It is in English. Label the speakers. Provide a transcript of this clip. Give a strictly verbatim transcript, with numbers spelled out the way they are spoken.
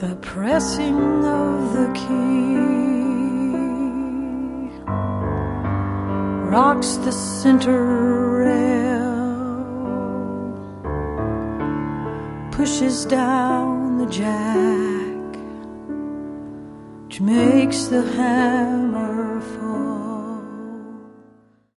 Speaker 1: The pressing of the key rocks the center rail, pushes down the jack, which makes the hammer fall.